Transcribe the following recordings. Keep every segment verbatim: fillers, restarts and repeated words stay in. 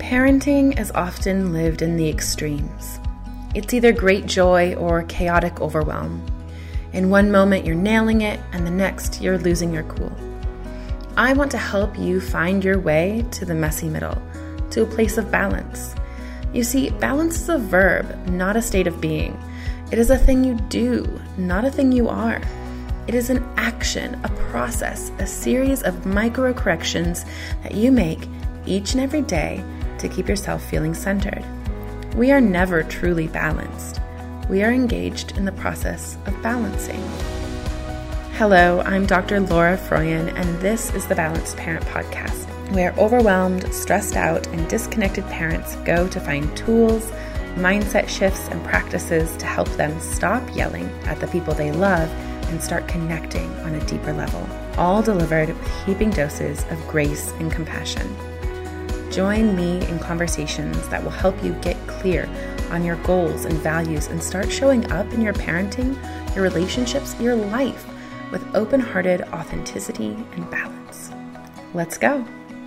Parenting is often lived in the extremes. It's either great joy or chaotic overwhelm. In one moment you're nailing it, and the next you're losing your cool. I want to help you find your way to the messy middle, to a place of balance. You see, balance is a verb, not a state of being. It is a thing you do, not a thing you are. It is an action, a process, a series of micro corrections that you make each and every day to keep yourself feeling centered. We are never truly balanced. We are engaged in the process of balancing. Hello, I'm Doctor Laura Froyen, and this is the Balanced Parent Podcast, where overwhelmed, stressed out, and disconnected parents go to find tools, mindset shifts, and practices to help them stop yelling at the people they love and start connecting on a deeper level, all delivered with heaping doses of grace and compassion. Join me in conversations that will help you get clear on your goals and values and start showing up in your parenting, your relationships, your life with open-hearted authenticity and balance. Let's go.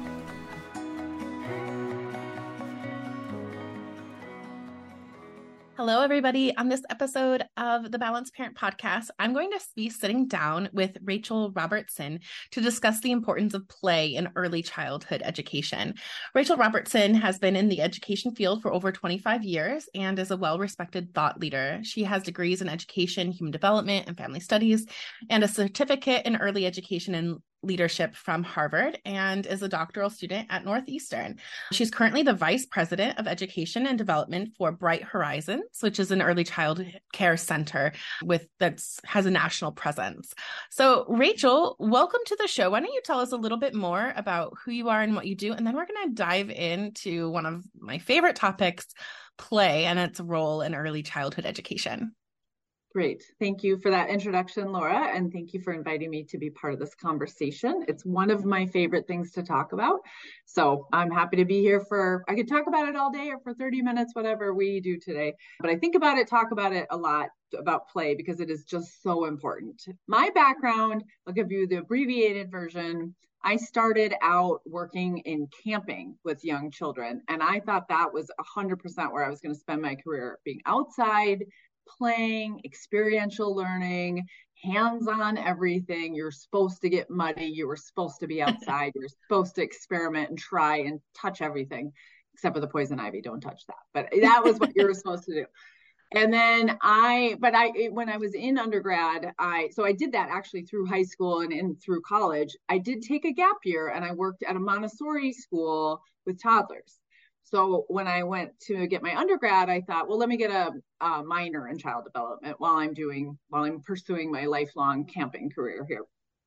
Hello, everybody. On this episode of the Balanced Parent Podcast, I'm going to be sitting down with Rachel Robertson to discuss the importance of play in early childhood education. Rachel Robertson has been in the education field for over twenty-five years and is a well-respected thought leader. She has degrees in education, human development, and family studies, and a certificate in early education and leadership from Harvard, and is a doctoral student at Northeastern. She's currently the Vice President of Education and Development for Bright Horizons, which is an early child care center with that's has a national presence. So Rachel, welcome to the show. Why don't you tell us a little bit more about who you are and what you do, and then we're going to dive into one of my favorite topics, play and its role in early childhood education. Great. Thank you for that introduction, Laura, and thank you for inviting me to be part of this conversation. It's one of my favorite things to talk about. So I'm happy to be here for, I could talk about it all day or for thirty minutes, whatever we do today. But I think about it, talk about it a lot, about play, because it is just so important. My background, I'll give you the abbreviated version. I started out working in camping with young children, and I thought that was one hundred percent where I was going to spend my career, being outside, playing, experiential learning, hands-on everything. You're supposed to get muddy. You were supposed to be outside. You're supposed to experiment and try and touch everything, except for the poison ivy. Don't touch that. But that was what you were supposed to do. And then I, but I, when I was in undergrad, I, so I did that actually through high school and in through college. I did take a gap year and I worked at a Montessori school with toddlers. So when I went to get my undergrad, I thought, well, let me get a, a minor in child development while I'm doing, while I'm pursuing my lifelong camping career here.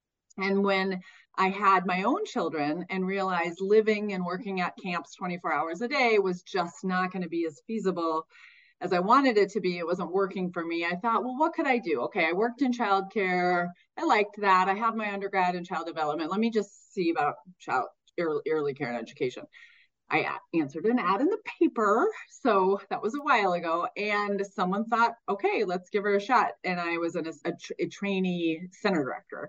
And when I had my own children and realized living and working at camps twenty-four hours a day was just not going to be as feasible as I wanted it to be, it wasn't working for me. I thought, well, what could I do? Okay, I worked in childcare. I liked that. I have my undergrad in child development. Let me just see about child early, early care and education. I answered an ad in the paper, so that was a while ago, and someone thought, okay, let's give her a shot. And I was an, a, a trainee center director.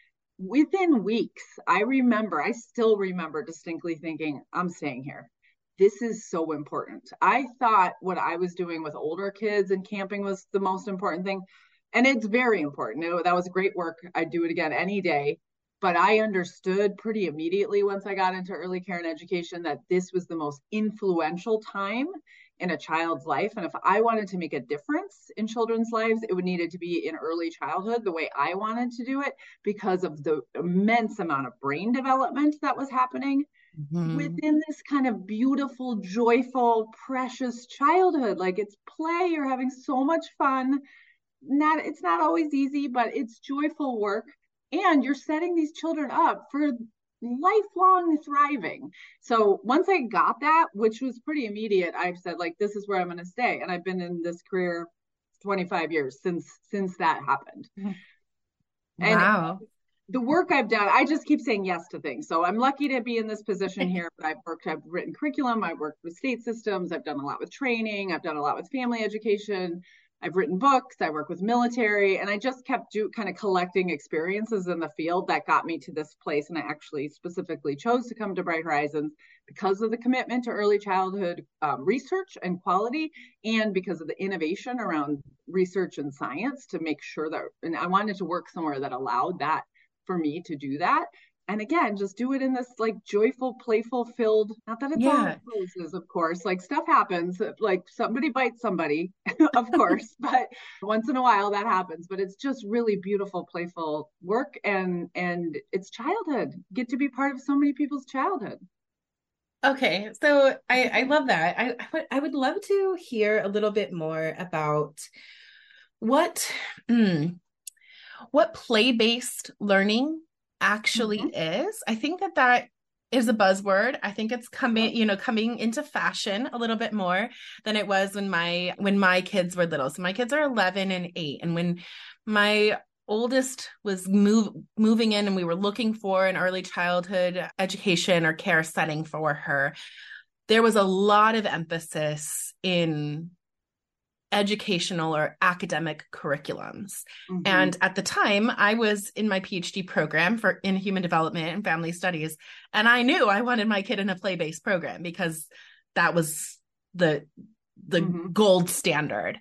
Within weeks, I remember, I still remember distinctly thinking, I'm staying here. This is so important. I thought what I was doing with older kids and camping was the most important thing, and it's very important. It, that was great work. I'd do it again any day. But I understood pretty immediately once I got into early care and education that this was the most influential time in a child's life. And if I wanted to make a difference in children's lives, it would need to be in early childhood, the way I wanted to do it, because of the immense amount of brain development that was happening mm-hmm. within this kind of beautiful, joyful, precious childhood. Like, it's play, you're having so much fun. Not, it's not always easy, but it's joyful work. And you're setting these children up for lifelong thriving. So once I got that, which was pretty immediate, I've said, like, this is where I'm going to stay. And I've been in this career twenty-five years since since that happened. Wow. And the work I've done, I just keep saying yes to things. So I'm lucky to be in this position here. But I've worked, I've written curriculum, I've worked with state systems, I've done a lot with training, I've done a lot with family education. I've written books, I work with military, and I just kept do, kind of collecting experiences in the field that got me to this place. And I actually specifically chose to come to Bright Horizons because of the commitment to early childhood um, research and quality, and because of the innovation around research and science to make sure that, and I wanted to work somewhere that allowed that for me to do that. And again, just do it in this like joyful, playful filled, not that it's Yeah. all roses, of course, like stuff happens, like somebody bites somebody, of course, but once in a while that happens, but it's just really beautiful, playful work. And, and it's childhood, get to be part of so many people's childhood. Okay, so I, I love that. I, I would I would love to hear a little bit more about what mm, what play-based learning actually Mm-hmm. is. I think that that is a buzzword. I think it's Yep. coming, you know, coming into fashion a little bit more than it was when my when my kids were little. So my kids are eleven and eight, and when my oldest was move moving in and we were looking for an early childhood education or care setting for her, there was a lot of emphasis in educational or academic curriculums. Mm-hmm. And at the time, I was in my PhD program for in human development and family studies, and I knew I wanted my kid in a play-based program because that was the the Mm-hmm. gold standard.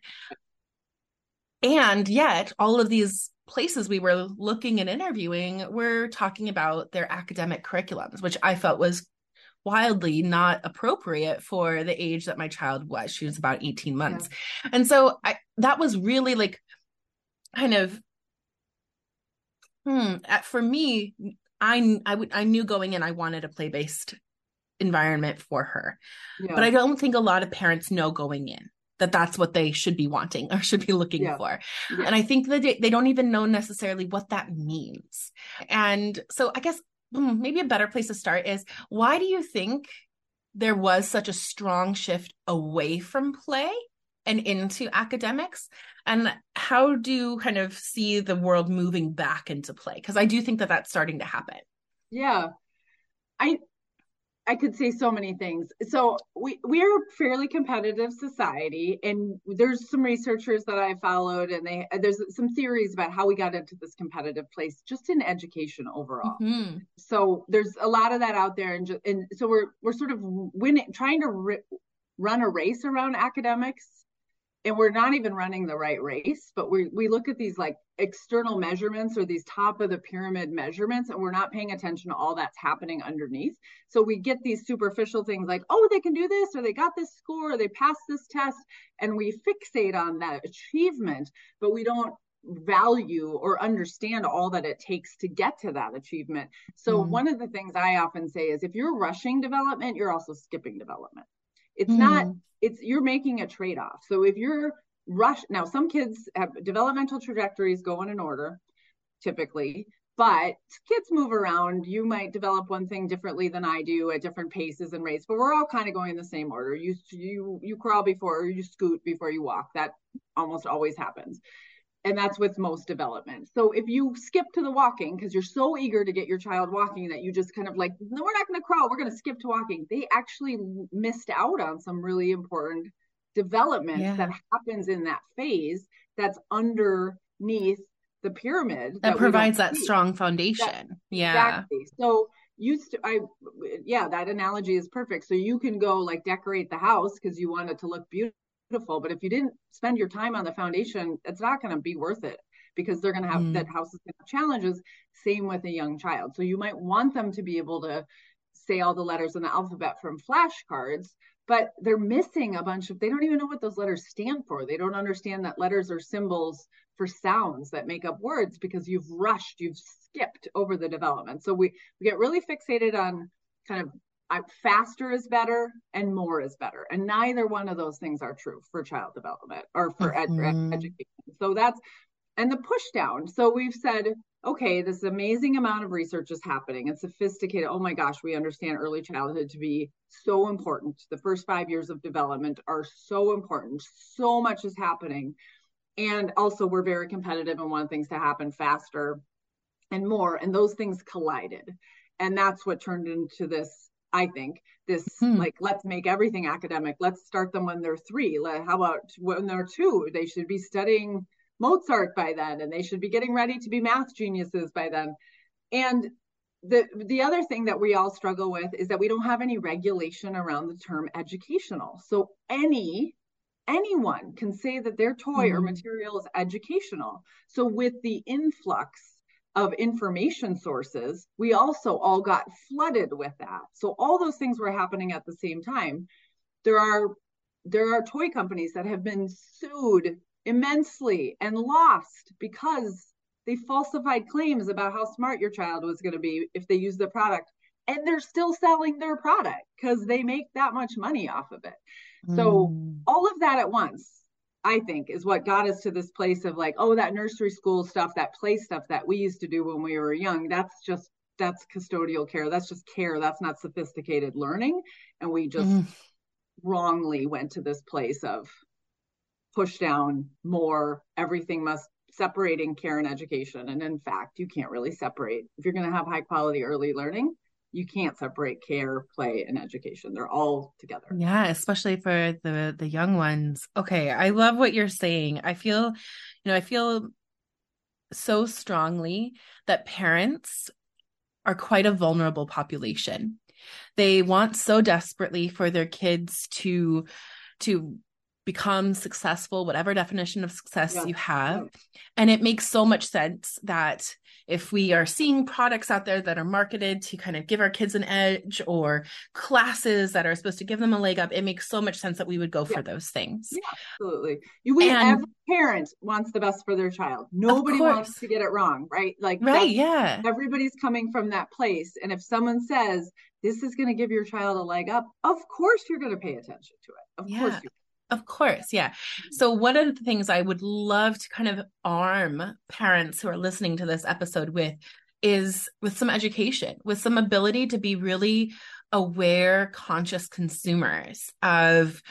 And yet, all of these places we were looking and interviewing were talking about their academic curriculums, which I felt was wildly not appropriate for the age that my child was. She was about eighteen Yeah. months. And so I that was really like kind of hmm, for me, I I would I knew going in I wanted a play-based environment for her. But Yeah. I don't think a lot of parents know going in that that's what they should be wanting or should be looking Yeah. for. Yeah. And I think that they, they don't even know necessarily what that means. And so I guess hmm, maybe a better place to start is, why do you think there was such a strong shift away from play and into academics? And how do you kind of see the world moving back into play? Because I do think that that's starting to happen. Yeah. I I could say so many things. So we we are a fairly competitive society, and there's some researchers that I followed, and they there's some theories about how we got into this competitive place just in education overall. Mm-hmm. So there's a lot of that out there, and just, and so we're we're sort of winning, trying to ri- run a race around academics, and we're not even running the right race, but we we look at these like external measurements or these top of the pyramid measurements, and we're not paying attention to all that's happening underneath. So we get these superficial things like, oh, they can do this, or they got this score, or they passed this test, and we fixate on that achievement, but we don't value or understand all that it takes to get to that achievement. So one of the things I often say is, if you're rushing development, you're also skipping development. It's not, Mm-hmm. it's you're making a trade-off. So if you're rush now, some kids have developmental trajectories go in an order typically, but kids move around. You might develop one thing differently than I do at different paces and rates, but we're all kind of going in the same order. You you you crawl before you scoot before you walk. That almost always happens. And that's with most development. So if you skip to the walking because you're so eager to get your child walking that you just kind of like, no, we're not going to crawl, we're going to skip to walking, they actually missed out on some really important development Yeah. that happens in that phase that's underneath the pyramid That that we don't provides that see. strong That foundation. Yeah. exactly. So used to I yeah, that analogy is perfect. So you can go like decorate the house because you want it to look beautiful, but if you didn't spend your time on the foundation, it's not going to be worth it, because they're going to have that Mm. house is going to have challenges. Same with a young child. So you might want them to be able to say all the letters in the alphabet from flashcards, but they're missing a bunch of, they don't even know what those letters stand for. They don't understand that letters are symbols for sounds that make up words, because you've rushed, you've skipped over the development. So we, we get really fixated on kind of uh, faster is better and more is better. And neither one of those things are true for child development or for ed- Mhm. education. So that's, and the push down. So we've said, okay, this amazing amount of research is happening. It's sophisticated. Oh my gosh, we understand early childhood to be so important. The first five years of development are so important. So much is happening. And also, we're very competitive and want things to happen faster and more. And those things collided. And that's what turned into this I think this, Hmm. like, let's make everything academic. Let's start them when they're three. Like, how about when they're two? They should be studying Mozart by then, and they should be getting ready to be math geniuses by then. And the the other thing that we all struggle with is that we don't have any regulation around the term educational. So any anyone can say that their toy or Hmm. material is educational. So with the influx of information sources, we also all got flooded with that. So all those things were happening at the same time. There are there are toy companies that have been sued immensely and lost because they falsified claims about how smart your child was going to be if they use the product, and they're still selling their product because they make that much money off of it. So Hmm. all of that at once, I think, is what got us to this place of like, oh, that nursery school stuff, that play stuff that we used to do when we were young, that's just that's custodial care. That's just care. That's not sophisticated learning. And we just Hmm. wrongly went to this place of push down more, everything must separating care and education. And in fact, you can't really separate. If you're going to have high quality early learning, you can't separate care, play, and education. They're all together. Yeah, especially for the the young ones. Okay, I love what you're saying. I feel, you know, I feel so strongly that parents are quite a vulnerable population. They want so desperately for their kids to to become successful, whatever definition of success Yeah. you have. Yeah. And it makes so much sense that if we are seeing products out there that are marketed to kind of give our kids an edge, or classes that are supposed to give them a leg up, it makes so much sense that we would go Yeah. for those things. Yeah, absolutely. You we every And parent wants the best for their child. of Nobody wants course, to get it wrong, right? Like right? that's Yeah. everybody's coming from that place. And if someone says this is going to give your child a leg up, of course you're going to pay attention to it. Of course Yeah. you. Of course, yeah. So one of the things I would love to kind of arm parents who are listening to this episode with is with some education, with some ability to be really aware, conscious consumers of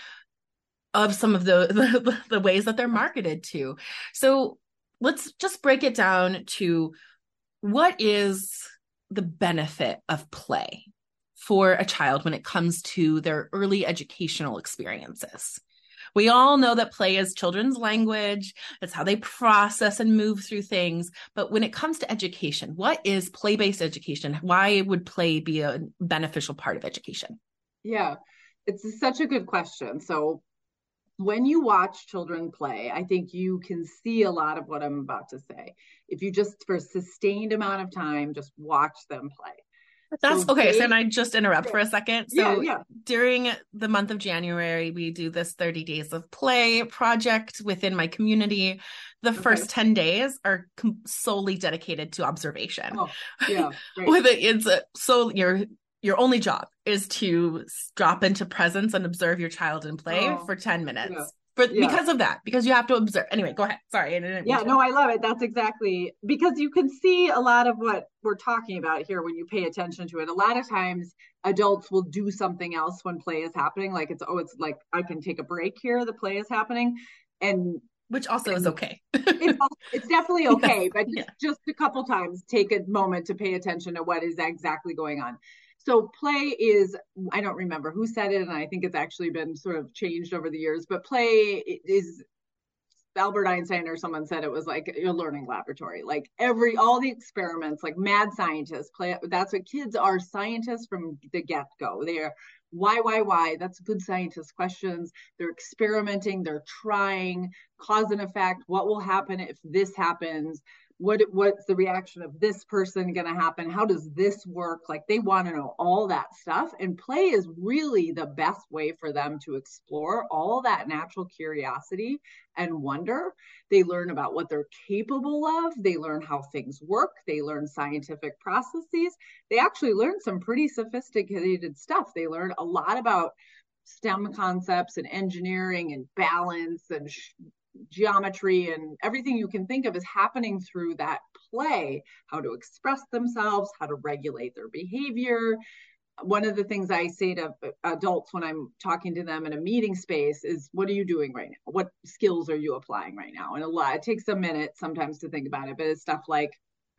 of some of the the, the ways that they're marketed to. So let's just break it down to what is the benefit of play for a child when it comes to their early educational experiences. We all know that play is children's language. It's how they process and move through things. But when it comes to education, what is play-based education? Why would play be a beneficial part of education? Yeah, it's such a good question. So when you watch children play, I think you can see a lot of what I'm about to say. If you just, for a sustained amount of time, just watch them play. That's So okay. So, can they, I just interrupt for a second? yeah, So, yeah. during the month of January, we do this thirty days of play project within my community. The Okay. first ten days are com- solely dedicated to observation. Oh, yeah, great. With it, it's a, so your your only job is to drop into presence and observe your child in play Oh, for ten yeah, minutes. For yeah. because of that, because you have to observe. Anyway, go ahead. Sorry, I didn't mean Yeah, to. no, I love it. That's exactly because you can see a lot of what we're talking about here when you pay attention to it. A lot of times adults will do something else when play is happening. Like it's, oh, it's like I can take a break here, the play is happening. And Which also is and okay. it's it's definitely Yes. okay, but Yeah. just just a couple times take a moment to pay attention to what is exactly going on. So play is, I don't remember who said it, and I think it's actually been sort of changed over the years, but play is, Albert Einstein or someone said it was like your learning laboratory. Like every, all the experiments, like mad scientists play. That's what kids are, scientists from the get go. They are why, why, why. That's good scientist questions. They're experimenting. They're trying cause and effect. What will happen if this happens? What what's the reaction of this person going to happen? How does this work? Like they want to know all that stuff, and play is really the best way for them to explore all that natural curiosity and wonder. They learn about what they're capable of. They learn how things work. They learn scientific processes. They actually learn some pretty sophisticated stuff. They learn a lot about STEM concepts and engineering and balance and sh- geometry, and everything you can think of is happening through that play. How to express themselves, how to regulate their behavior. One of the things I say to adults when I'm talking to them in a meeting space is, what are you doing right now? What skills are you applying right now? And a lot, it takes a minute sometimes to think about it, but it's stuff like,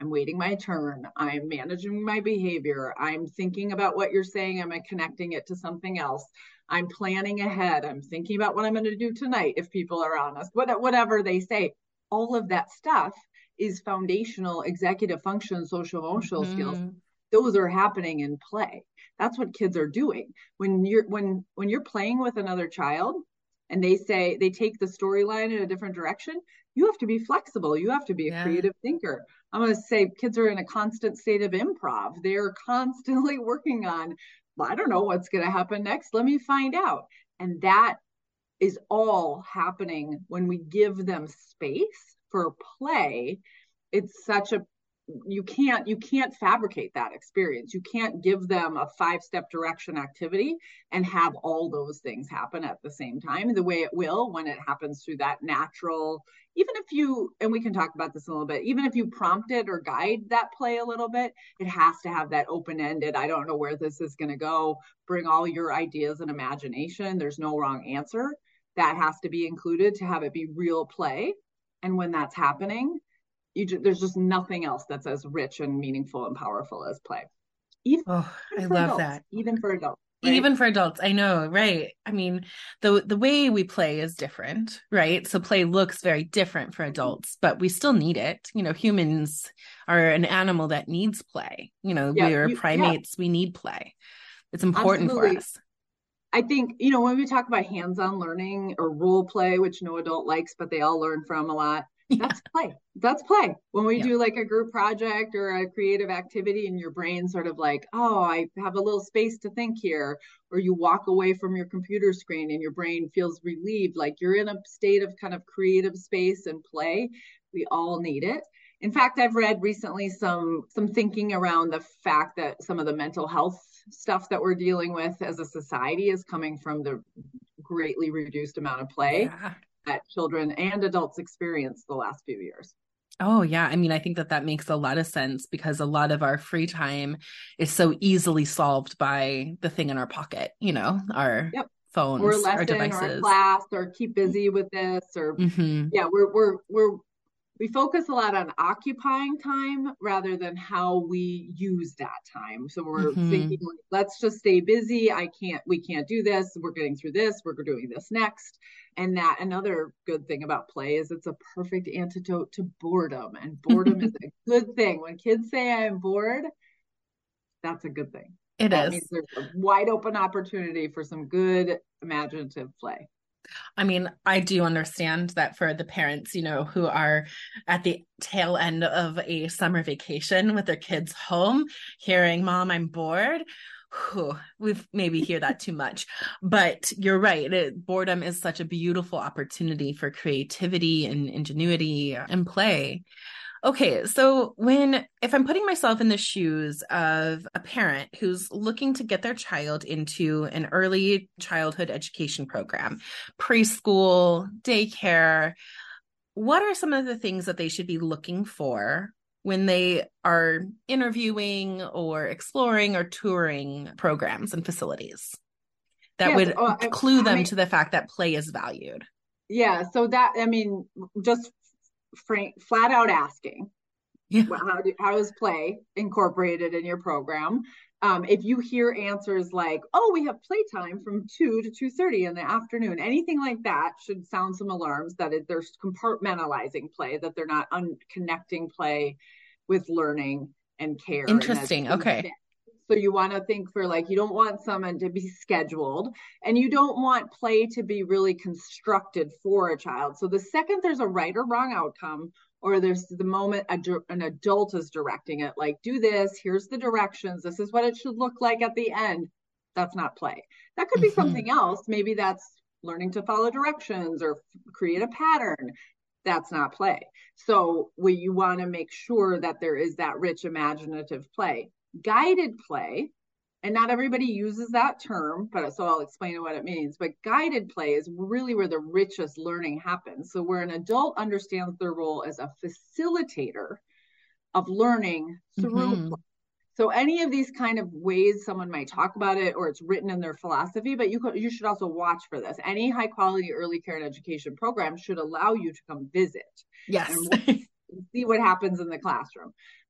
I'm waiting my turn. I'm managing my behavior. I'm thinking about what you're saying. Am I connecting it to something else? I'm planning ahead. I'm thinking about what I'm going to do tonight if people are honest, whatever they say. All of that stuff is foundational executive function, social emotional mm-hmm. skills. Those are happening in play. That's what kids are doing. When you're when when you're playing with another child and they say they take the storyline in a different direction, you have to be flexible. You have to be a yeah. creative thinker. I'm going to say kids are in a constant state of improv. They're constantly working on, well, I don't know what's going to happen next. Let me find out. And that is all happening when we give them space for play. It's such a you can't you can't fabricate that experience. You can't give them a five-step direction activity and have all those things happen at the same time the way it will when it happens through that natural, even if you, and we can talk about this a little bit, even if you prompt it or guide that play a little bit, it has to have that open-ended, I don't know where this is going to go, bring all your ideas and imagination, there's no wrong answer. That has to be included to have it be real play. And when that's happening, You just, there's just nothing else that's as rich and meaningful and powerful as play. Even oh, I love adults, that. Even for adults. Right? Even for adults. I know, right? I mean, the the way we play is different, right? So play looks very different for adults, but we still need it. You know, humans are an animal that needs play. You know, yeah, we're you, primates. Yeah. We need play. It's important Absolutely. for us. I think, you know, when we talk about hands-on learning or role play, which no adult likes, but they all learn from a lot, that's yeah. play. That's play. When we yeah. do like a group project or a creative activity and your brain sort of like, oh, I have a little space to think here, or you walk away from your computer screen and your brain feels relieved, like you're in a state of kind of creative space and play. We all need it. In fact, I've read recently some some thinking around the fact that some of the mental health stuff that we're dealing with as a society is coming from the greatly reduced amount of play yeah. that children and adults experience the last few years. Oh, yeah. I mean, I think that that makes a lot of sense because a lot of our free time is so easily solved by the thing in our pocket, you know, our yep. phones, or lesson, our devices. Or class, or keep busy with this, or mm-hmm. yeah, we're we're we're we focus a lot on occupying time rather than how we use that time. So we're mm-hmm. thinking, let's just stay busy. I can't, we can't do this. We're getting through this. We're doing this next. And that another good thing about play is it's a perfect antidote to boredom. And boredom is a good thing. When kids say I'm bored, that's a good thing. It that is. means there's a wide open opportunity for some good imaginative play. I mean, I do understand that for the parents, you know, who are at the tail end of a summer vacation with their kids home, hearing, Mom, I'm bored. Whew, we've maybe hear that too much, but you're right. It, boredom is such a beautiful opportunity for creativity and ingenuity and play. Okay, so when, if I'm putting myself in the shoes of a parent who's looking to get their child into an early childhood education program, preschool, daycare, what are some of the things that they should be looking for when they are interviewing or exploring or touring programs and facilities that yes, would oh, clue I, them I mean, to the fact that play is valued? Yeah, so that, I mean, just Frank, flat out asking, yeah. how, do, how is play incorporated in your program? Um, if you hear answers like, oh, we have playtime from two to two thirty in the afternoon, anything like that should sound some alarms that it, they're compartmentalizing play, that they're not un- connecting play with learning and care. Interesting. And okay. Fit. So you want to think for like, you don't want someone to be scheduled and you don't want play to be really constructed for a child. So the second there's a right or wrong outcome, or there's the moment a, an adult is directing it, like do this, here's the directions, this is what it should look like at the end. That's not play. That could be mm-hmm. something else. Maybe that's learning to follow directions or create a pattern. That's not play. So we, you want to make sure that there is that rich imaginative play. Guided play, and not everybody uses that term, but so I'll explain what it means, but guided play is really where the richest learning happens. So where an adult understands their role as a facilitator of learning through mm-hmm. play. So any of these kind of ways someone might talk about it, or it's written in their philosophy, but you could, you should also watch for this. Any high quality early care and education program should allow you to come visit. Yes. And see what happens in the classroom.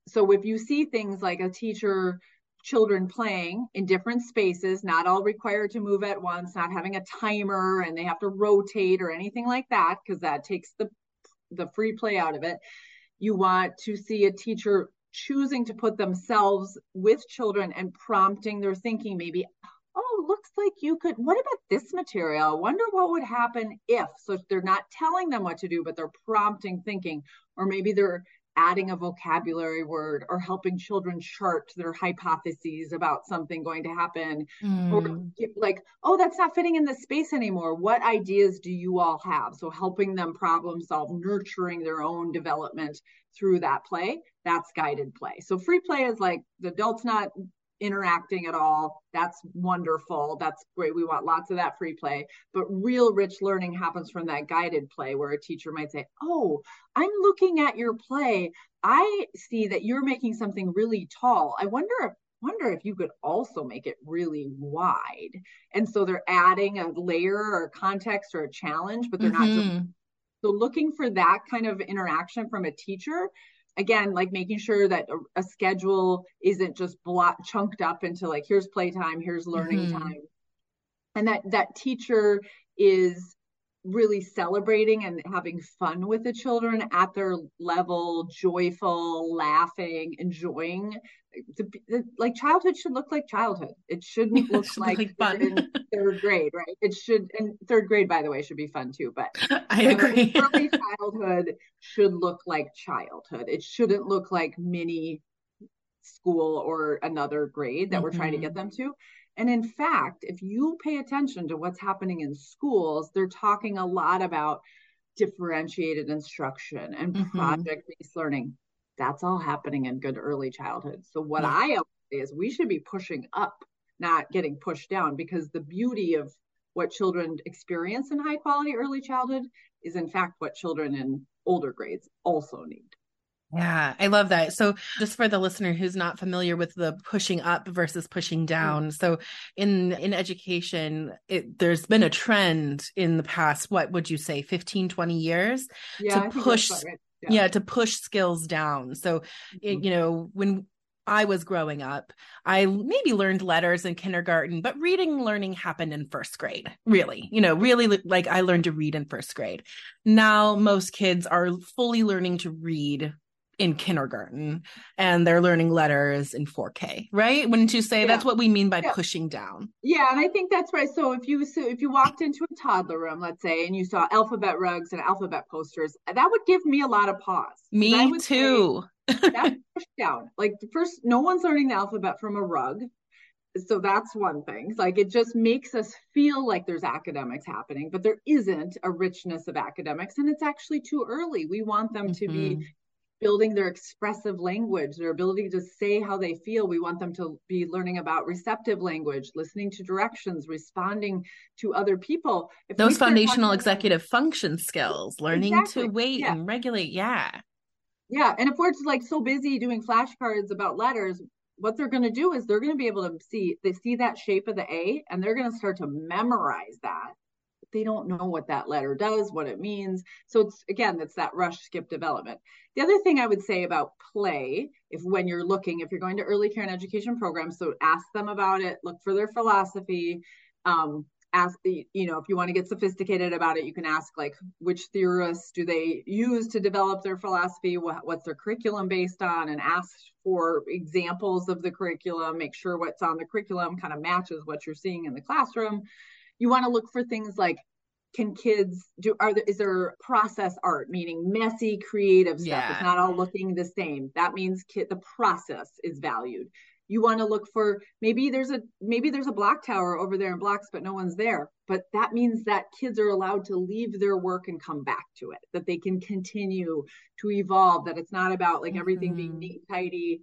so if you see things like a teacher, children playing in different spaces, not all required to move at once, not having a timer and they have to rotate or anything like that, because that takes the the free play out of it. You want to see a teacher choosing to put themselves with children and prompting their thinking, maybe, oh, looks like you could, what about this material? I wonder what would happen if. So they're not telling them what to do, but they're prompting thinking, or maybe they're adding a vocabulary word or helping children chart their hypotheses about something going to happen. Mm. Or like, oh, that's not fitting in this space anymore. What ideas do you all have? So helping them problem solve, nurturing their own development through that play. That's guided play. So free play is like the adult's not interacting at all. That's wonderful. That's great. We want lots of that free play. But real rich learning happens from that guided play, where a teacher might say, oh, I'm looking at your play. I see that you're making something really tall. I wonder if wonder if you could also make it really wide. And so they're adding a layer or context or a challenge, but they're mm-hmm. not just, so looking for that kind of interaction from a teacher. Again, like making sure that a, a schedule isn't just block, chunked up into like, here's playtime, here's learning mm-hmm. time. And that that teacher is really celebrating and having fun with the children at their level, joyful, laughing, enjoying. The, the, like childhood should look like childhood. It shouldn't look should like, like fun. In third grade, right? It should, and third grade, by the way, should be fun too. But I agree. Early childhood should look like childhood. It shouldn't look like mini school or another grade that mm-hmm. we're trying to get them to. And in fact, if you pay attention to what's happening in schools, they're talking a lot about differentiated instruction and mm-hmm. project-based learning. That's all happening in good early childhood. So what yeah. I always say is we should be pushing up, not getting pushed down, because the beauty of what children experience in high quality early childhood is in fact what children in older grades also need. Yeah, I love that. So just for the listener who's not familiar with the pushing up versus pushing down. Mm-hmm. So in, in education, it, there's been a trend in the past, what would you say, fifteen, twenty years yeah, to push, right. yeah. yeah, to push skills down. So, mm-hmm. it, you know, when I was growing up, I maybe learned letters in kindergarten, but reading learning happened in first grade, really, you know, really like I learned to read in first grade. Now, most kids are fully learning to read in kindergarten and they're learning letters in four K, right? Wouldn't you say yeah. that's what we mean by yeah. pushing down? Yeah. And I think that's right. So if you, so if you walked into a toddler room, let's say, and you saw alphabet rugs and alphabet posters, that would give me a lot of pause. Me too. That's pushed down. Like the first, no one's learning the alphabet from a rug. So that's one thing. Like it just makes us feel like there's academics happening, but there isn't a richness of academics, and it's actually too early. We want them mm-hmm. to be building their expressive language, their ability to say how they feel. We want them to be learning about receptive language, listening to directions, responding to other people. If Those foundational executive about, function skills, learning exactly, to wait yeah. and regulate. Yeah. Yeah. And if we're just like so busy doing flashcards about letters, what they're going to do is they're going to be able to see, they see that shape of the A and they're going to start to memorize that. They don't know what that letter does, what it means. So it's, again, it's that rush skip development. The other thing I would say about play, if when you're looking, if you're going to early care and education programs, so ask them about it, look for their philosophy, um, ask the, you know, if you want to get sophisticated about it, you can ask like, which theorists do they use to develop their philosophy? What, what's their curriculum based on? And ask for examples of the curriculum, make sure what's on the curriculum kind of matches what you're seeing in the classroom. You want to look for things like, can kids do, are there, is there process art, meaning messy, creative stuff? Yeah. It's not all looking the same. That means kid, the process is valued. You want to look for, maybe there's a, maybe there's a block tower over there in blocks, but no one's there. But that means that kids are allowed to leave their work and come back to it, that they can continue to evolve, that it's not about like mm-hmm. everything being neat and tidy.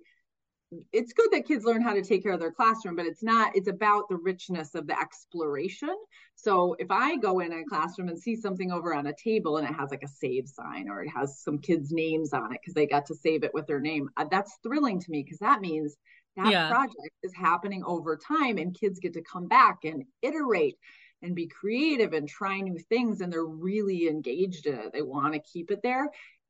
It's good that kids learn how to take care of their classroom, but it's not, it's about the richness of the exploration. So if I go in a classroom and see something over on a table and it has like a save sign or it has some kids' names on it because they got to save it with their name, that's thrilling to me because that means that yeah. project is happening over time and kids get to come back and iterate and be creative and try new things, and they're really engaged in it. They want to keep it there.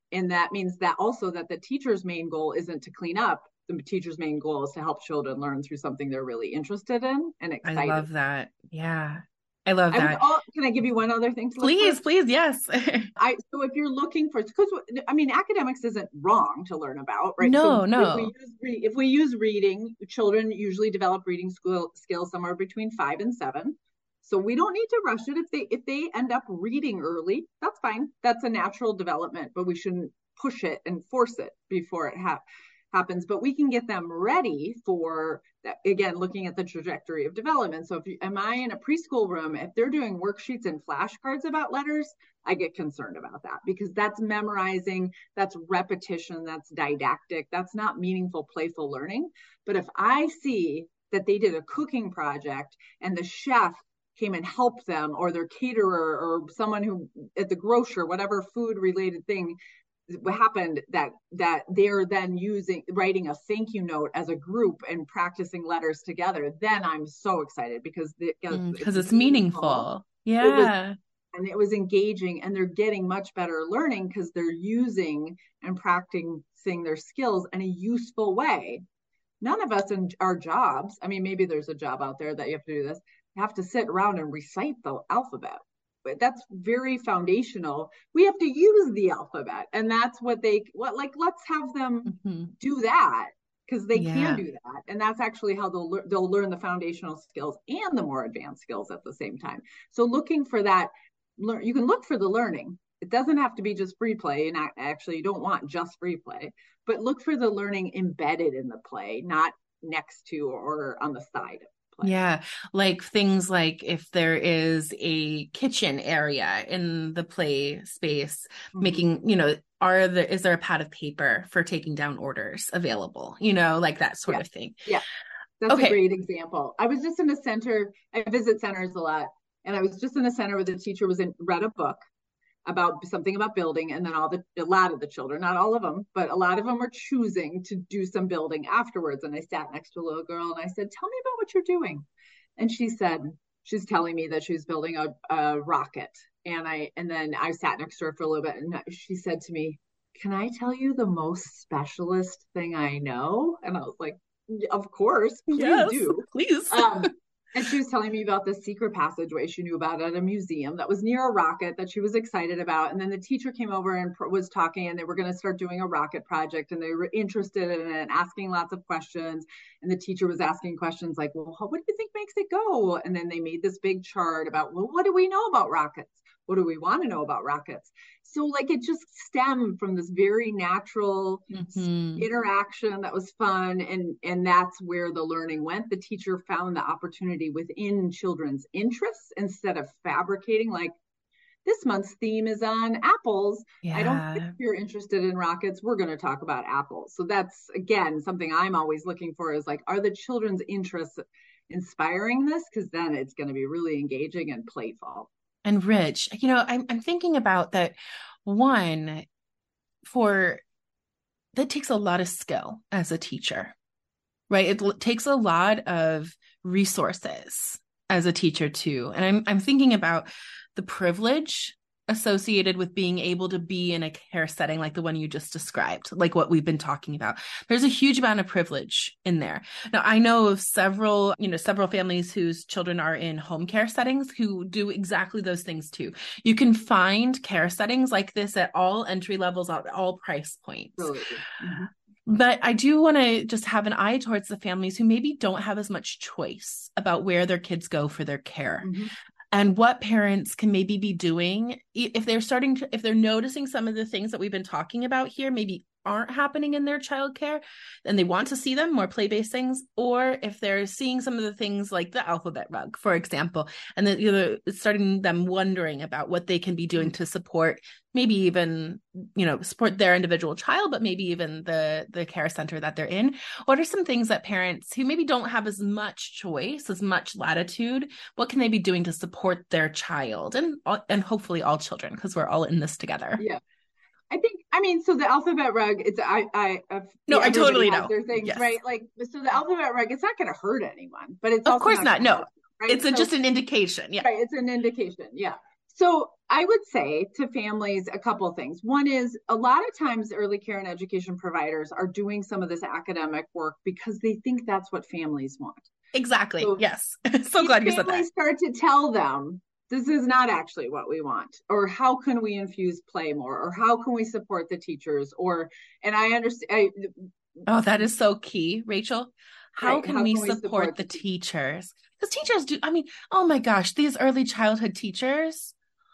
And that means that also that the teacher's main goal isn't to clean up. The teacher's main goal is to help children learn through something they're really interested in and excited. I love that. Yeah. I love I that. all, can I give you one other thing to look Please, for? please, yes. I so if you're looking for, because I mean, academics isn't wrong to learn about, right? No, so no. If we, use, if we use reading, children usually develop reading school skills somewhere between five and seven. So we don't need to rush it. If they if they end up reading early, that's fine. That's a natural development, but we shouldn't push it and force it before it ha- happens. But we can get them ready for that. Again, looking at the trajectory of development. So if you, am I in a preschool room, if they're doing worksheets and flashcards about letters, I get concerned about that, because that's memorizing, that's repetition, that's didactic, that's not meaningful, playful learning. But if I see that they did a cooking project and the chef came and helped them, or their caterer, or someone who at the grocer, whatever food related thing happened, that that they're then using writing a thank you note as a group and practicing letters together, then I'm so excited, because because mm, it's, it's meaningful. meaningful. Yeah. It was, and it was engaging, and they're getting much better learning because they're using and practicing their skills in a useful way. None of us in our jobs, I mean, maybe there's a job out there that you have to do this, you have to sit around and recite the alphabet. But that's very foundational. We have to use the alphabet, and that's what they what like let's have them mm-hmm. do that, because they yeah. can do that, and that's actually how they'll they'll learn the foundational skills and the more advanced skills at the same time. So looking for that, learn you can look for the learning. It doesn't have to be just free play, and actually you don't want just free play, but look for the learning embedded in the play, not next to or on the side. Yeah, like things like if there is a kitchen area in the play space, mm-hmm. making, you know, are there, is there a pad of paper for taking down orders available? You know, like that sort yeah. of thing. Yeah, that's okay. a great example. I was just in a center, I visit centers a lot, and I was just in a center where the teacher was in, read a book about something about building, and then all the a lot of the children, not all of them, but a lot of them were choosing to do some building afterwards. And I sat next to a little girl and I said, tell me about what you're doing. And she said, she's telling me that she's building a, a rocket. And I and then I sat next to her for a little bit, and she said to me, can I tell you the most specialist thing I know? And I was like, of course, please yes, do. Please. Um, And she was telling me about the secret passageway she knew about at a museum that was near a rocket that she was excited about. And then the teacher came over and was talking, and they were going to start doing a rocket project, and they were interested in it, asking lots of questions. And the teacher was asking questions like, well, what do you think makes it go? And then they made this big chart about, well, what do we know about rockets? What do we want to know about rockets? So like it just stemmed from this very natural mm-hmm. interaction that was fun. And, and that's where the learning went. The teacher found the opportunity within children's interests instead of fabricating, like, this month's theme is on apples. Yeah. I don't think you're interested in rockets. We're going to talk about apples. So that's, again, something I'm always looking for is like, are the children's interests inspiring this? Because then it's going to be really engaging and playful. And rich. You know, I'm I'm thinking about that one for that takes a lot of skill as a teacher, right? It l- takes a lot of resources as a teacher too. And I'm I'm thinking about the privilege associated with being able to be in a care setting like the one you just described, like what we've been talking about. There's a huge amount of privilege in there. Now, I know of several, you know, several families whose children are in home care settings who do exactly those things too. You can find care settings like this at all entry levels, at all price points. Mm-hmm. But I do want to just have an eye towards the families who maybe don't have as much choice about where their kids go for their care. Mm-hmm. And what parents can maybe be doing if they're starting to, if they're noticing some of the things that we've been talking about here, maybe aren't happening in their childcare and they want to see them, more play-based things, or if they're seeing some of the things like the alphabet rug, for example, and then, you know, starting them wondering about what they can be doing to support, maybe even, you know, support their individual child, but maybe even the, the care center that they're in. What are some things that parents who maybe don't have as much choice, as much latitude, what can they be doing to support their child and, and hopefully all children, because we're all in this together. Yeah. I think, I mean, so the alphabet rug, it's, I, I, I've, no, I totally know. Their things, yes. right? Like, so the alphabet rug, it's not going to hurt anyone, but it's of also course not. not no, right? It's so, a, just an indication. Yeah. Right. It's an indication. Yeah. So I would say to families a couple of things. One is a lot of times early care and education providers are doing some of this academic work because they think that's what families want. Exactly. So Yes. So if glad you said that. families start to tell them this is not actually what we want, or how can we infuse play more, or how can we support the teachers, or and I understand I, Oh, that is so key, Rachel. How right, can how we can we support support the the teachers? Because teachers do, I mean, oh my gosh, these early childhood teachers,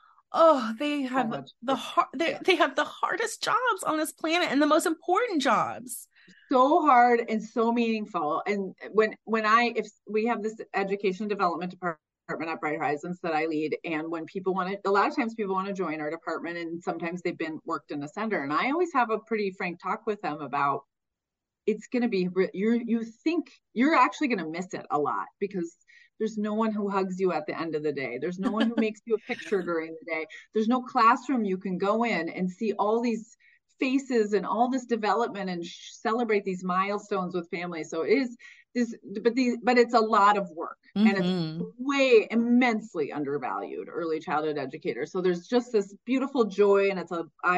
oh, they so have much the work? hard, they Yeah. they have the hardest jobs on this planet and the most important jobs. So hard and so meaningful. And when when I if we have this education development department at Bright Horizons that I lead, and when people want to, a lot of times people want to join our department, and sometimes they've been worked in a center, and I always have a pretty frank talk with them about it's going to be you you think you're actually going to miss it a lot because there's no one who hugs you at the end of the day. There's no one who makes you a picture during the day. There's no classroom you can go in and see all these faces and all this development and sh- celebrate these milestones with families. So it is this, but these, but it's a lot of work, and it's Mm-hmm. way immensely undervalued early childhood educators. So there's just this beautiful joy, and it's a I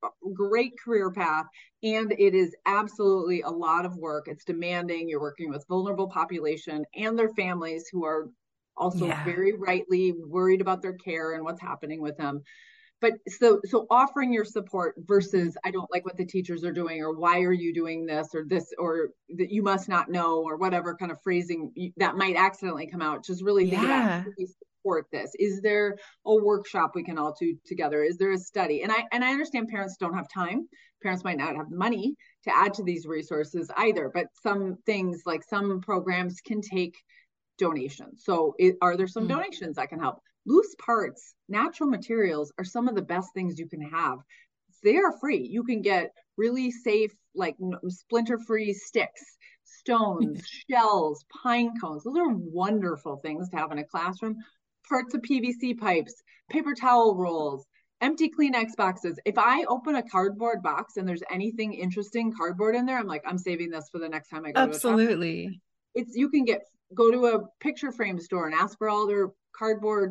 great career path, and it is absolutely a lot of work. It's demanding. You're working with vulnerable population and their families who are also Yeah. very rightly worried about their care and what's happening with them. But so so offering your support Mhm. versus I don't like what the teachers are doing, or why are you doing this, or this, or that you must not know, or whatever kind of phrasing that might accidentally come out. Just really think about how Yeah. do we support this. Is there a workshop we can all do together? Is there a study? And I and I understand parents don't have time. Parents might not have the money to add to these resources either. But some things, like some programs, can take donations. So it, are there some Mm. donations that can help? Loose parts, natural materials are some of the best things you can have. They are free. You can get really safe, like splinter free sticks, stones, shells, pine cones. Those are wonderful things to have in a classroom. Parts of P V C pipes, paper towel rolls, empty Kleenex boxes. If I open a cardboard box and there's anything interesting cardboard in there, I'm like, I'm saving this for the next time I go to a shop. Absolutely. It's you can get go to a picture frame store and ask for all their cardboard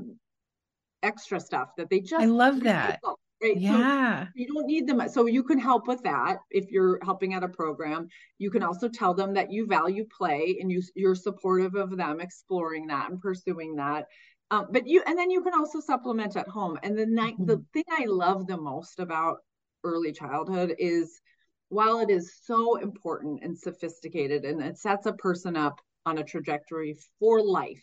extra stuff that they I just love that. recycle, right? So Yeah. you don't need them. So you can help with that if you're helping at a program. You can also tell them that you value play and you you're supportive of them exploring that and pursuing that. Um, but you and then you can also supplement at home. And the night the Mhm. thing I love the most about early childhood is while it is so important and sophisticated and it sets a person up on a trajectory for life,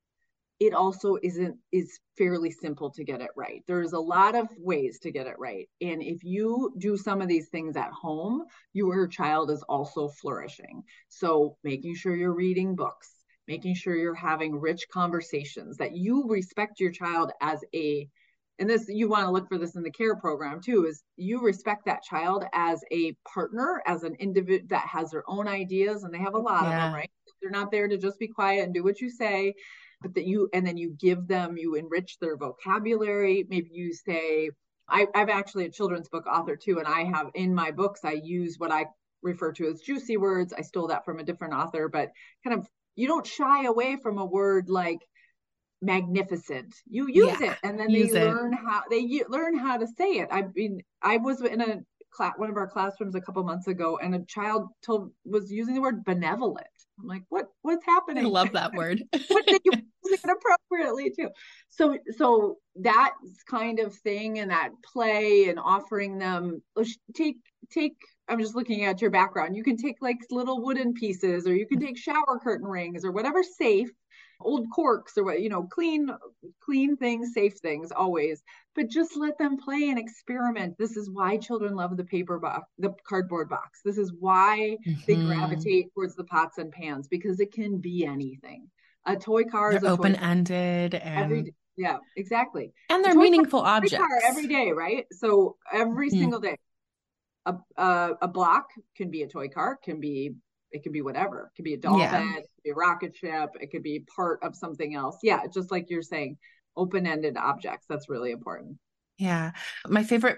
it also isn't is fairly simple to get it right. There's a lot of ways to get it right. And if you do some of these things at home, your child is also flourishing. So making sure you're reading books, making sure you're having rich conversations, that you respect your child as a and this you want to look for this in the care program too, is you respect that child as a partner, as an individual that has their own ideas, and they have a lot of them, Yeah. right? They're not there to just be quiet and do what you say, but that you and then you give them, you enrich their vocabulary. Maybe you say, I, I'm actually a children's book author too, and I have in my books I use what I refer to as juicy words. I stole that from a different author, but kind of you don't shy away from a word like magnificent. You use Yeah. it, and then they Use it. learn how they u- learn how to say it. I mean, I was in a class, one of our classrooms a couple months ago, and a child told was using the word benevolent. I'm like, what what's I happening? love that word. What did you use it appropriately too? So so that kind of thing and that play and offering them take take. I'm just looking at your background. You can take like little wooden pieces, or you can take shower curtain rings, or whatever safe old corks, or what, you know, clean clean things, safe things always, but just let them play and experiment. This is why children love the paper box, the cardboard box. This is why they Hmm. gravitate towards the pots and pans, because it can be anything. A toy car is They're a toy car open-ended every and day. Yeah, exactly. and A they're toy car meaningful every car objects. every day, right? So every Mhm. single day a, a, a block can be a toy car, can be it can be whatever. It could be a doll Yeah. bed, it could be a rocket ship, it could be part of something else. Yeah, just like you're saying, open-ended objects. That's really important. Yeah. My favorite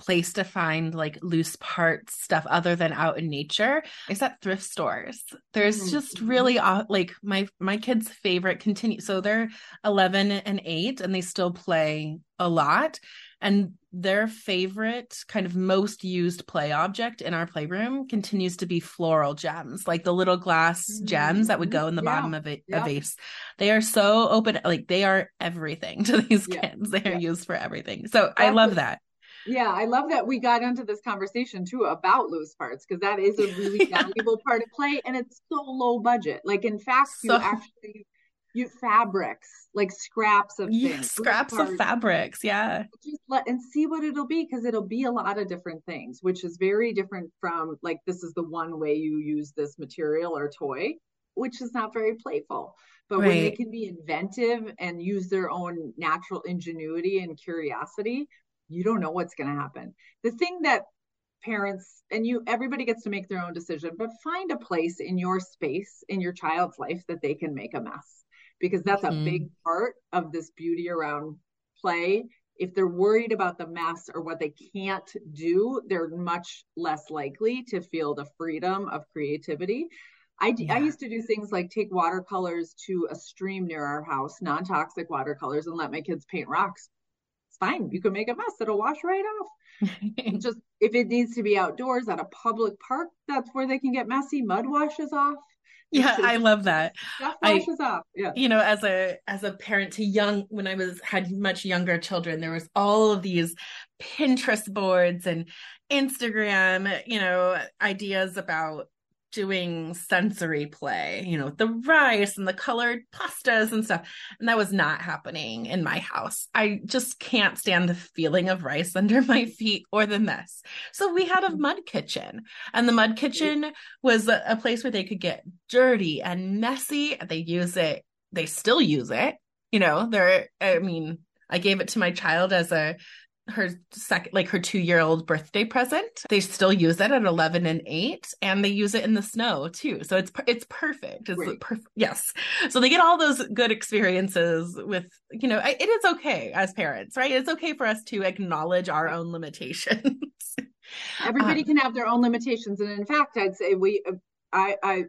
place to find like loose parts stuff other than out in nature is at thrift stores. There's Mm-hmm. just really uh, like my my kids' favorite continue. So they're eleven and eight, and they still play a lot. And their favorite kind of most used play object in our playroom continues to be floral gems, like the little glass Mm-hmm. gems that would go in the Yeah. bottom of a, Yeah. a vase. They are so open, like they are everything to these Yeah. kids. They are Yeah. used for everything. So That's I love a- that. Yeah, I love that we got into this conversation too about loose parts, because that is a really Yeah. valuable part of play, and it's so low budget. Like in fact, you So actually you fabrics, like scraps of yeah, things, loose scraps of parts, fabrics. Yeah. just let and see what it'll be, because it'll be a lot of different things, which is very different from like this is the one way you use this material or toy, which is not very playful. But when they Right. can be inventive and use their own natural ingenuity and curiosity, you don't know what's going to happen. The thing that parents and you everybody gets to make their own decision, but find a place in your space in your child's life that they can make a mess, because that's a Mhm. big part of this beauty around play. If they're worried about the mess or what they can't do, they're much less likely to feel the freedom of creativity. I, I Yeah. used to do things like take watercolors to a stream near our house, non-toxic watercolors, and let my kids paint rocks. It's fine. You can make a mess. It'll wash right off. Just if it needs to be outdoors at a public park, that's where they can get messy. Mud washes off. Yeah, I love that. Stuff I washes off. Yeah. you know, as a as a parent to young when I was had much younger children, there was all of these Pinterest boards and Instagram, you know, ideas about doing sensory play, you know, the rice and the colored pastas and stuff. And that was not happening in my house. I just can't stand the feeling of rice under my feet or the mess. So we had a mud kitchen, and the mud kitchen was a, a place where they could get dirty and messy. They use it. They still use it. You know, they're, I mean, I gave it to my child as a her second, like her two-year-old birthday present. They still use it at eleven and eight, and they use it in the snow too. So it's it's perfect. It's Great. perfect. Yes. So they get all those good experiences with, you know, it is okay as parents, right? It's okay for us to acknowledge our own limitations. Everybody Um, can have their own limitations, and in fact, I'd say we, I, I,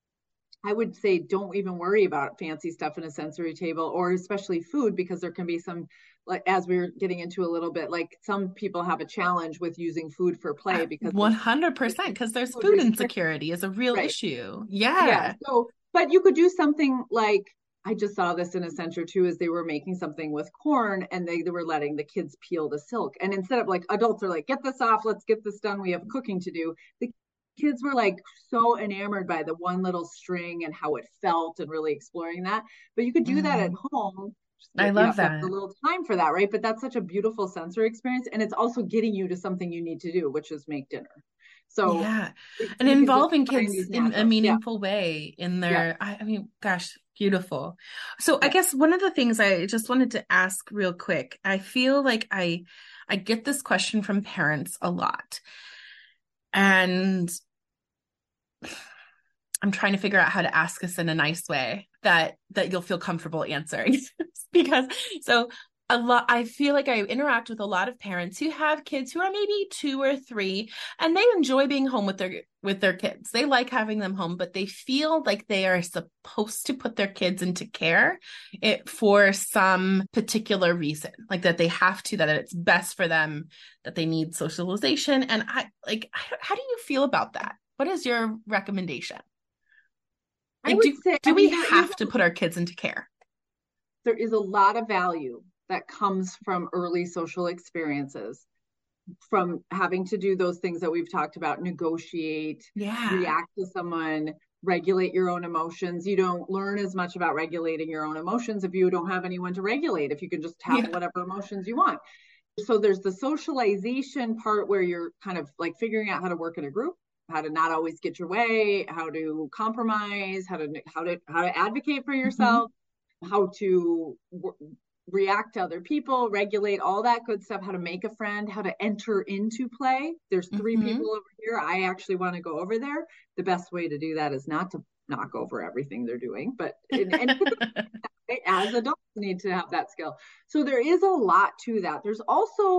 I would say don't even worry about fancy stuff in a sensory table, or especially food, because there can be some, like as we were getting into a little bit, like some people have a challenge with using food for play because one hundred percent, because there's food food restriction. insecurity is a real Right. issue. Yeah. Yeah. So, but you could do something like, I just saw this in a center too, is they were making something with corn, and they, they were letting the kids peel the silk. And instead of like adults are like, get this off, let's get this done, we have cooking to do. The kids were like so enamored by the one little string and how it felt, and really exploring that. But you could do that at Mm. home. I You love have to have that. a little time for that, right? But that's such a beautiful sensory experience, and it's also getting you to something you need to do, which is make dinner. So Yeah. it, And you can just involving find kids these in a natural, yeah, meaningful way in yeah, their, I, I mean, gosh, beautiful. So I yeah. guess one of the things I just wanted to ask real quick, I feel like I I get this question from parents a lot. And I'm trying to figure out how to ask this in a nice way that that you'll feel comfortable answering. Because so a lot I feel like I interact with a lot of parents who have kids who are maybe two or three, and they enjoy being home with their with their kids. They like having them home, but they feel like they are supposed to put their kids into care it, for some particular reason, like that they have to, that it's best for them, that they need socialization. And I like, how do you feel about that? What is your recommendation? I Like, would do say, do I we mean, there is have to a, put our kids into care? there is a lot of value that comes from early social experiences, from having to do those things that we've talked about, negotiate, Yeah. react to someone, regulate your own emotions. You don't learn as much about regulating your own emotions if you don't have anyone to regulate, if you can just have Yeah. whatever emotions you want. So there's the socialization part where you're kind of like figuring out how to work in a group, how to not always get your way, how to compromise, how to how to how to advocate for yourself, mm-hmm. how to w- react to other people, regulate all that good stuff, how to make a friend, how to enter into play. There's three mm-hmm. people over here. I actually want to go over there. The best way to do that is not to knock over everything they're doing, but and, and as adults need to have that skill. So there is a lot to that. There's also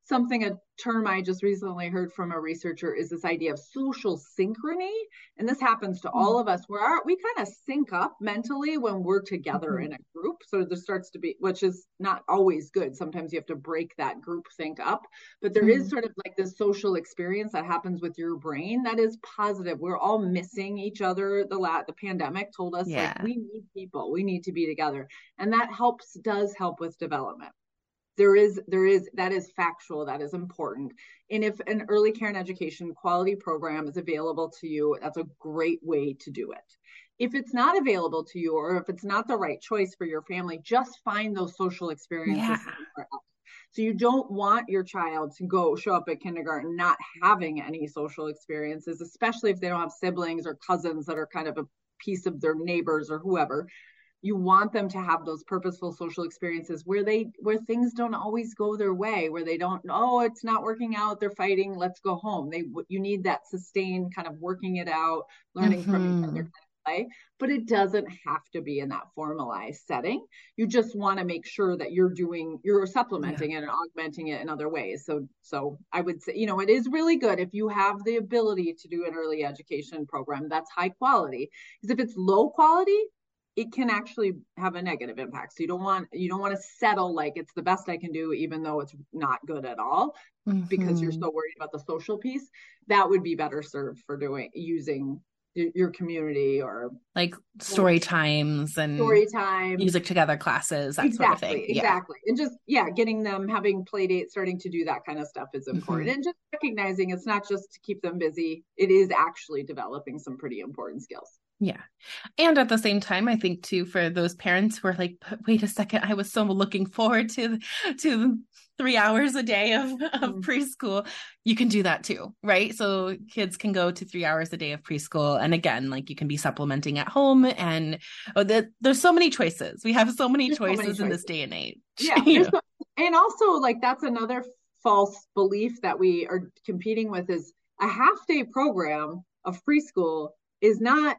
something, a term I just recently heard from a researcher is this idea of social synchrony. And this happens to mm-hmm. all of us where our, we kind of sync up mentally when we're together mm-hmm. in a group. So there starts to be, which is not always good. Sometimes you have to break that group think up, but there mm-hmm. is sort of like this social experience that happens with your brain that is positive. We're all missing each other. The la- the pandemic told us yeah. like we need people, we need to be together. And that helps, does help with development. There is, there is, that is factual, that is important. And if an early care and education quality program is available to you, that's a great way to do it. If it's not available to you, or if it's not the right choice for your family, just find those social experiences yeah. somewhere else. So you don't want your child to go show up at kindergarten not having any social experiences, especially if they don't have siblings or cousins that are kind of a piece of their neighbors or whoever. You want them to have those purposeful social experiences where they, where things don't always go their way, where they don't, oh, it's not working out, they're fighting, let's go home. They, you need that sustained kind of working it out, learning mm-hmm. from each other kind of play, but it doesn't have to be in that formalized setting. You just want to make sure that you're doing, you're supplementing yeah. it and augmenting it in other ways. So, so I would say, you know, it is really good if you have the ability to do an early education program that's high quality, because if it's low quality, it can actually have a negative impact. So you don't want, you don't want to settle like it's the best I can do, even though it's not good at all, mm-hmm. because you're so worried about the social piece. That would be better served for doing, using your community, or like story times and story time, music together classes, that exactly, sort of thing. Exactly. Yeah. And just, yeah, getting them having play dates, starting to do that kind of stuff is important. Mm-hmm. And just recognizing it's not just to keep them busy. It is actually developing some pretty important skills. Yeah. And at the same time, I think too, for those parents who are like, wait a second, I was so looking forward to, to three hours a day of, of mm-hmm. preschool, you can do that too, right? So kids can go to three hours a day of preschool. And again, like you can be supplementing at home, and oh, the, there's so many choices. We have so many, choices, so many choices in this day and age. Yeah. You know? so, and also like, that's another false belief that we are competing with, is a half day program of preschool is not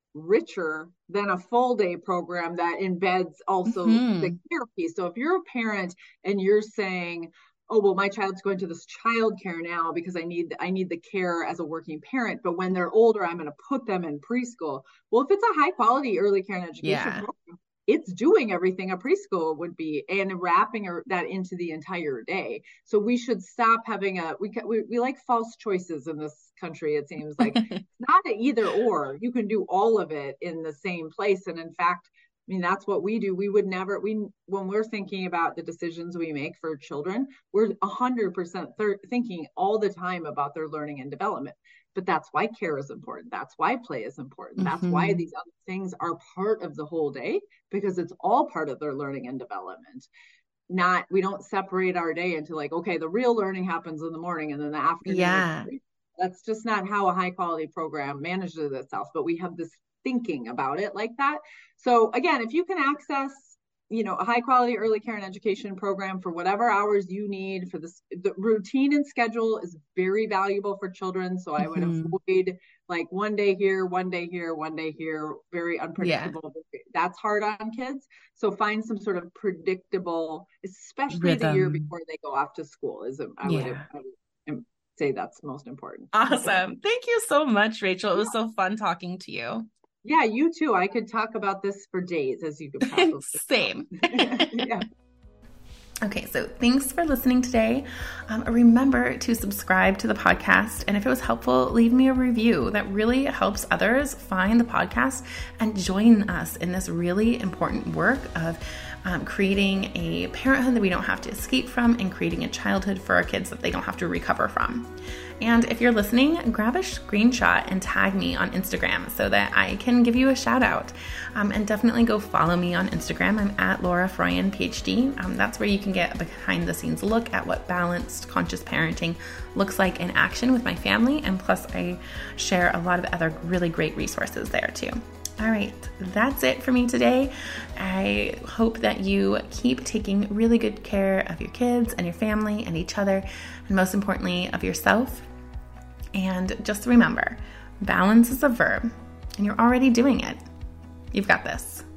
richer than a full day program that embeds also mm-hmm. the care piece. So if you're a parent and you're saying, oh, well, my child's going to this childcare now because I need, I need the care as a working parent, but when they're older, I'm going to put them in preschool. Well, if it's a high quality early care and education yeah. program, it's doing everything a preschool would be and wrapping that into the entire day. So we should stop having a, we, we, we like false choices in this country. It seems like it's not an either or. You can do all of it in the same place. And in fact, I mean, that's what we do. We would never, we, when we're thinking about the decisions we make for children, we're a hundred percent thinking all the time about their learning and development. But that's why care is important. That's why play is important. That's mm-hmm. why these other things are part of the whole day, because it's all part of their learning and development. Not, we don't separate our day into like, okay, the real learning happens in the morning and then the afternoon. Yeah. That's just not how a high quality program manages itself, but we have this thinking about it like that. So again, if you can access, you know, a high quality early care and education program for whatever hours you need for this, the routine and schedule is very valuable for children. So I would mm-hmm. avoid like one day here, one day here, one day here, very unpredictable. Yeah. That's hard on kids. So find some sort of predictable, especially Rhythm. The year before they go off to school is, I would, yeah. I would say that's most important. Awesome. Thank you so much, Rachel. It was so fun talking to you. Yeah, you too. I could talk about this for days, as you could probably. Same. Yeah. Okay, so thanks for listening today. Um, remember to subscribe to the podcast. And if it was helpful, leave me a review. That really helps others find the podcast and join us in this really important work of um, creating a parenthood that we don't have to escape from and creating a childhood for our kids that they don't have to recover from. And if you're listening, grab a screenshot and tag me on Instagram so that I can give you a shout out. Um, and definitely go follow me on Instagram. I'm at Laura Froyen, PhD. Um, that's where you can get a behind the scenes look at what balanced conscious parenting looks like in action with my family. And plus I share a lot of other really great resources there too. All right, that's it for me today. I hope that you keep taking really good care of your kids and your family and each other, and most importantly, of yourself. And just remember, balance is a verb, and you're already doing it. You've got this.